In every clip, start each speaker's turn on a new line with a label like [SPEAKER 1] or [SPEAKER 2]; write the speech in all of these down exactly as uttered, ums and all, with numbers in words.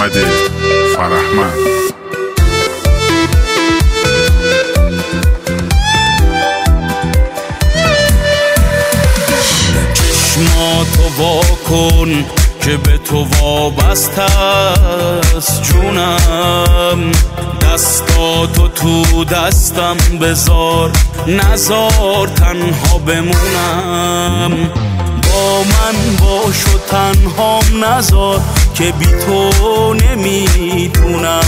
[SPEAKER 1] محمد فرهمند.
[SPEAKER 2] چشماتو وا کن که به تو وابسته است جونم، دستاتو تو دستم بذار، نذار تنها بمونم. با من باش و تنهام نذار که بی تو نمیتونم.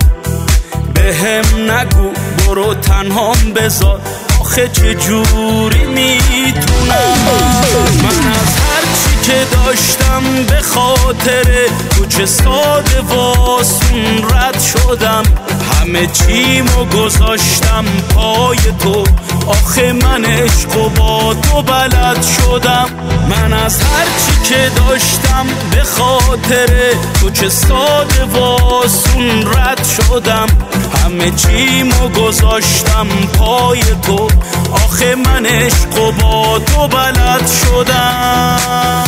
[SPEAKER 2] بهم نگو برو تنهام بذار، آخه چه جوری میتونم. من از هر چی که داشتم به خاطر تو چه ساده واسون رد شدم. همه چیمو گذاشتم پای تو، آخه من عشق و با تو بلد شدم. من از هر چی که داشتم به خاطر تو چه ساده واسون رد شدم. همه چیمو گذاشتم پای تو، آخه من عشق و با تو بلد شدم.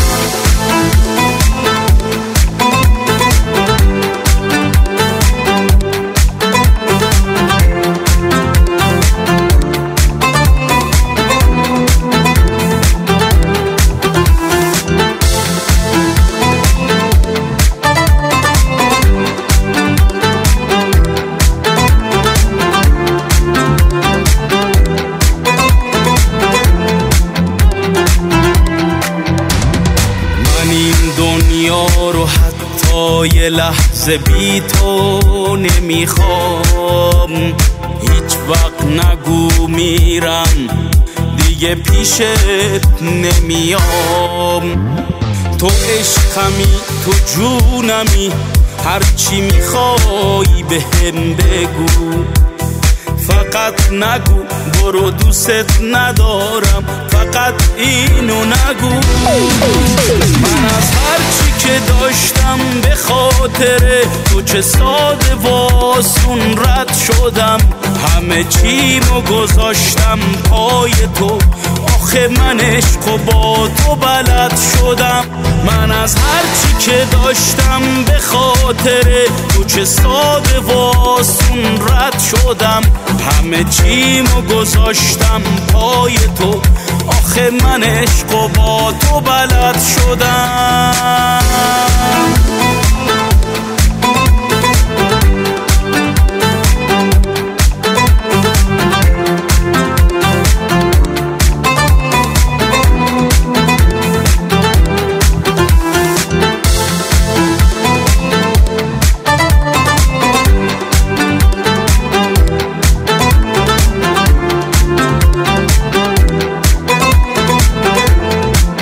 [SPEAKER 2] دنیا رو حتی یه لحظه بی تو نمیخوام. هیچ وقت نگو میرم دیگه پیشت نمیام. تو عشقمی تو جونمی، هرچی میخوای بهم بگو. فقط نگو برو دوست ندارم، فقط اینو نگو. من از هر چی که داشتم به خاطر تو چه ساده واسون رد شدم. همه چیمو گذاشتم پای تو، آخه من عشق و با تو بلد شدم. من از هر چی که داشتم به خاطر تو چه ساده واسون رد شدم. همه چیمو گذاشتم پای تو، آخه من عشق و با تو بلد شدم.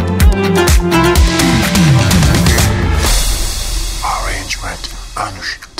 [SPEAKER 1] Anush.